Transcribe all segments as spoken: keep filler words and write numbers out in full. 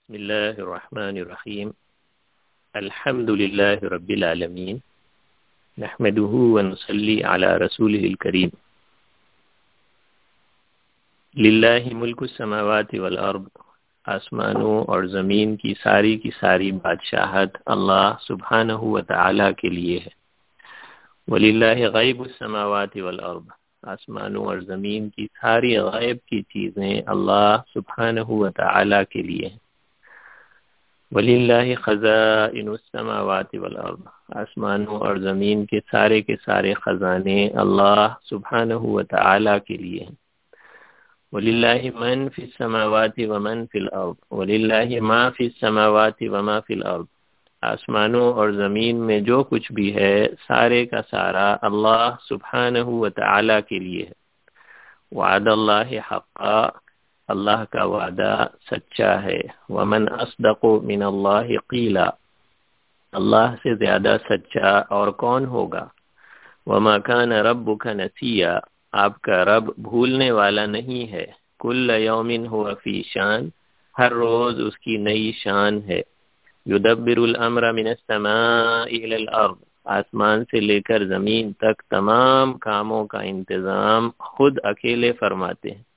بسم اللہ الرحمن الرحیم الحمد للہ رب العالمین نحمده ونصلی علی رسولہ الکریم للہ ملک السماوات والارض، آسمانوں اور زمین کی ساری کی ساری بادشاہت اللہ سبحانہ و تعالی کے لیے ہے۔ وللہ غیب السماوات والارض، آسمانوں اور زمین کی ساری غیب کی چیزیں اللہ سبحانہ و تعالی کے لیے ہیں۔ وَلِلَّهِ خَزَائِنُ السَّمَاوَاتِ وَالْأَرْضِ، آسمانوں اور زمین کے سارے کے سارے خزانے اللہ سبحانہ و تعالی کے لیے ہیں۔ وَلِلَّهِ مَن فِي السَّمَاوَاتِ وَمَن فِي الْأَرْضِ، وَلِلَّهِ مَا فِي السَّمَاوَاتِ وَمَا فِي الْأَرْضِ، آسمانوں اور زمین میں جو کچھ بھی ہے سارے کا سارا اللہ سبحانہ و تعالی کے لیے ہے۔ وعد اللہ حقا، اللہ کا وعدہ سچا ہے۔ ومن اصدق من اللہ قیلا، اللہ سے زیادہ سچا اور کون ہوگا۔ وما کان ربک نسیا، آپ کا رب بھولنے والا نہیں ہے۔ کل یوم ہو فی شان، ہر روز اس کی نئی شان ہے۔ یدبر الامر من السماء الى الارض، آسمان سے لے کر زمین تک تمام کاموں کا انتظام خود اکیلے فرماتے ہیں۔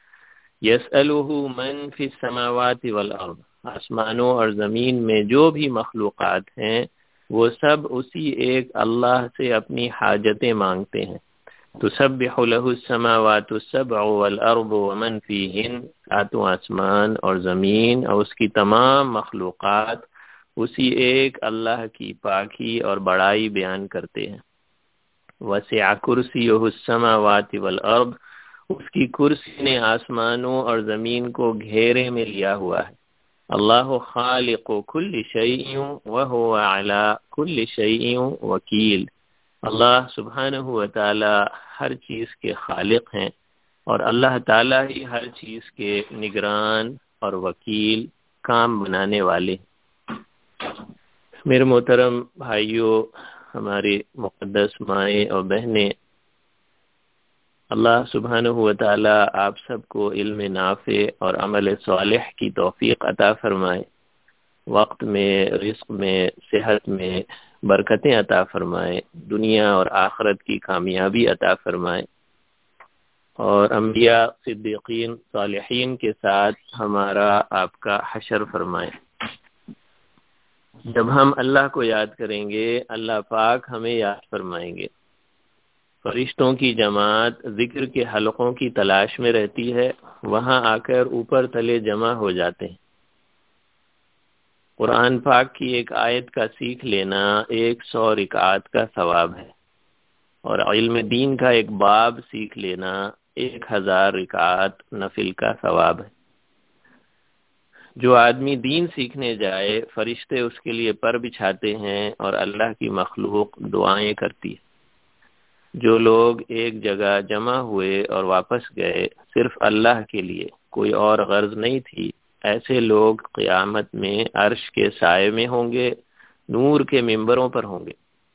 یسألہ من فی السماوات والارض، آسمانوں اور زمین میں جو بھی مخلوقات ہیں وہ سب اسی ایک اللہ سے اپنی حاجتیں مانگتے ہیں۔ تسبح له السماوات السبع والارض ومن فیہن، ساتوں آسمان اور زمین اور اس کی تمام مخلوقات اسی ایک اللہ کی پاکی اور بڑائی بیان کرتے ہیں۔ وسع کرسیہ السماوات والارض، اس کی کرسی نے آسمانوں اور زمین کو گھیرے میں لیا ہوا ہے۔ اللہ خالق کل شیء وہو علی کل شیء وکیل، اللہ سبحانہ و تعالی ہر چیز کے خالق ہیں اور اللہ تعالی ہی ہر چیز کے نگران اور وکیل، کام بنانے والے۔ میرے محترم بھائیوں، ہمارے مقدس مائیں اور بہنیں، اللہ سبحانہ و تعالی آپ سب کو علم نافع اور عمل صالح کی توفیق عطا فرمائے، وقت میں، رزق میں، صحت میں برکتیں عطا فرمائے، دنیا اور آخرت کی کامیابی عطا فرمائے، اور انبیاء، صدیقین، صالحین کے ساتھ ہمارا آپ کا حشر فرمائے۔ جب ہم اللہ کو یاد کریں گے، اللہ پاک ہمیں یاد فرمائیں گے۔ فرشتوں کی جماعت ذکر کے حلقوں کی تلاش میں رہتی ہے، وہاں آ کر اوپر تلے جمع ہو جاتے ہیں۔ قرآن پاک کی ایک آیت کا سیکھ لینا ایک سو رکعات کا ثواب ہے، اور علم دین کا ایک باب سیکھ لینا ایک ہزار رکعات نفل کا ثواب ہے۔ جو آدمی دین سیکھنے جائے، فرشتے اس کے لیے پر بچھاتے ہیں اور اللہ کی مخلوق دعائیں کرتی ہے۔ جو لوگ ایک جگہ جمع ہوئے اور واپس گئے صرف اللہ کے لیے، کوئی اور غرض نہیں تھی، ایسے لوگ قیامت میں عرش کے سائے میں ہوں گے، نور کے ممبروں پر ہوں گے۔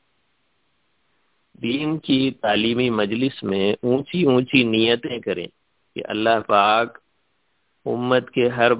دین کی تعلیمی مجلس میں اونچی اونچی نیتیں کریں کہ اللہ پاک امت کے ہر